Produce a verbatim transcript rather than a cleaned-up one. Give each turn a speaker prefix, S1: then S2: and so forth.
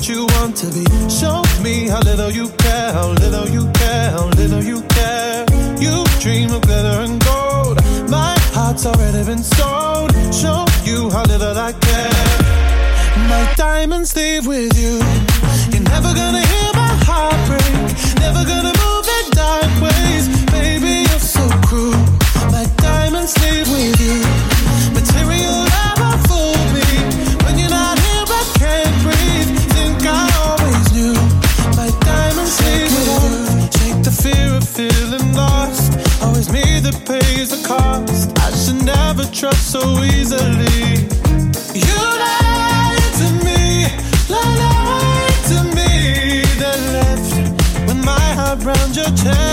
S1: you want to be. Show me how little you care, how little you care, how little you care. You dream of glitter and gold. My heart's already been sold. Show you how little I care. My diamonds leave with you. You're never gonna hear my heart break. Never gonna move in dark ways. Baby, you're so cruel. My diamonds leave with you. Material never fooled me. When you're not here, I can't breathe. Think I always knew. My diamonds leave with you. Take the fear of feeling lost. Always me that pays the cost. I should never trust so easily. You lied to me, lied to me. Then left with my heart round your chest.